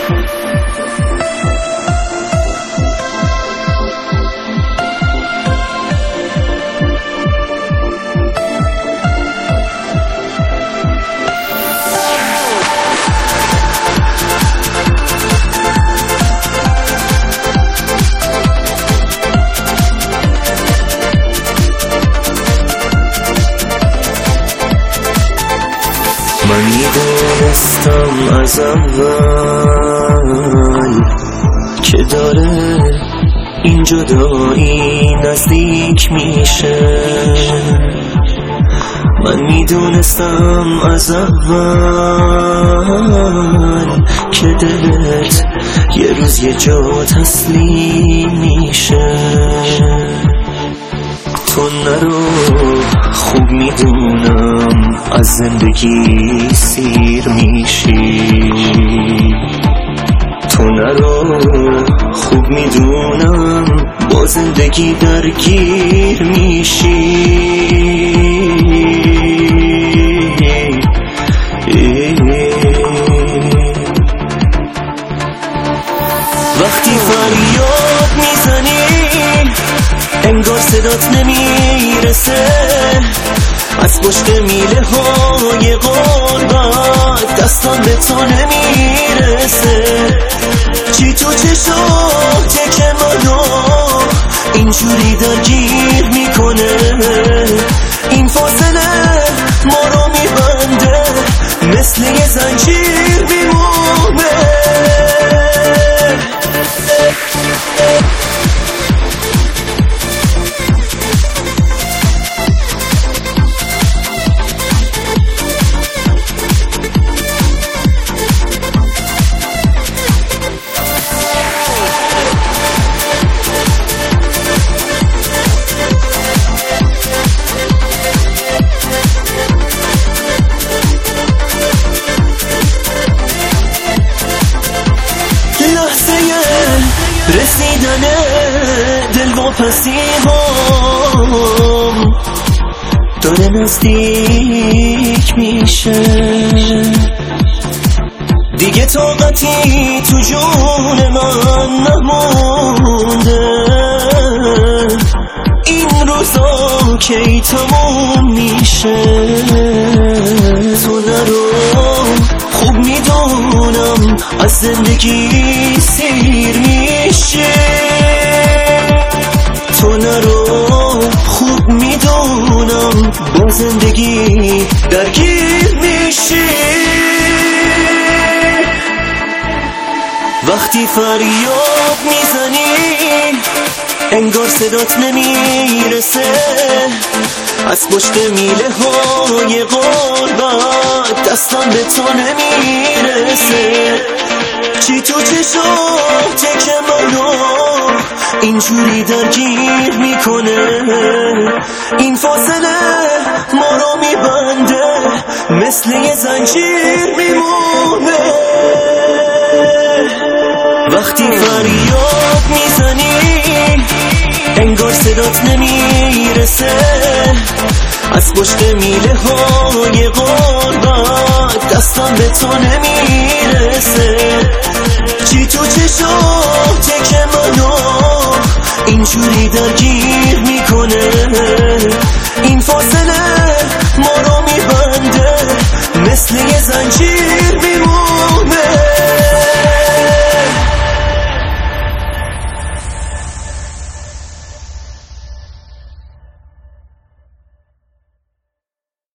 من میدونستم از اول که داره این جدایی نزدیک میشه. من میدونستم از اول که دلت یه روز یه جا تسلیم میشه. تو نرو، خوب میدونم از زندگی سیر میشی. تو نرو، خوب میدونم با زندگی درگیر میشی. وقتی فریاد میزنی انگار صدات نمیرسه، از پشت میله های غربت دستان به تو نمیرسه. چی تو چشاته که منو اینجوری درگیر میکنه؟ این فاصله ما رو میبنده، مثل یه زنجیر میمونه. رسیدن دلواپسی هم داره نزدیک میشه. دیگه طاقتی تو جون من نمونده، این روزا کی تموم میشه. تو نرو، خوب میدونم از زندگی سیر میشه. تو نرو، خوب میدونم با زندگی درگیر میشی. وقتی فریاد میزنی انگار صدات نمیرسه، از پشت میله های غربت دستان به تو نمیرسه. چی تو چشاته که منو اینجوری درگیر میکنه؟ این فاصله ما رو میبنده، مثل یه زنجیر میمونه. وقتی فریاد میزنی انگار صدات نمیرسه، از پشت میله های غربت دستان به تو نمیرسه. چی تو چشاته که منو اینجوری درگیر میکنه؟ این فاصله ما رو میبنده، مثل یه زنجیر